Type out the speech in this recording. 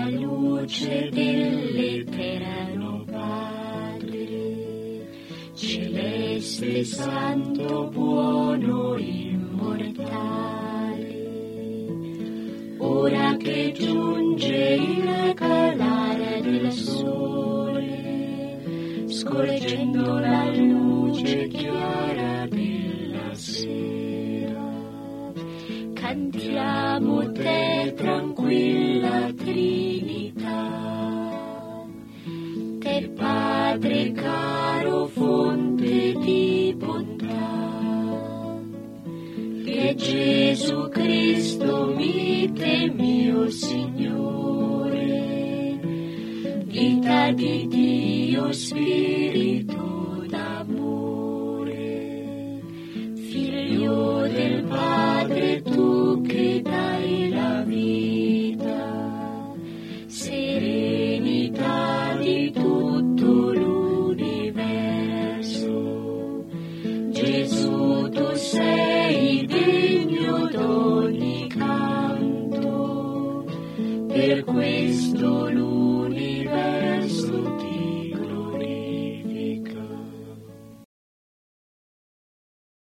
alla luce dell'eterno Padre, celeste, santo, buono, immortale. Ora che giunge il calare del sole, scorgendo la luce chiara della sera, cantiamo te, tranquilla Trinità, te Padre caro, fonte di bontà, che Gesù Cristo mite mio Signore, vita di Dio, spirito d'amore, figlio del Padre, tu che dai la vita, serenità di tutto l'universo. Gesù, tu sei degno d'ogni canto, per questo lui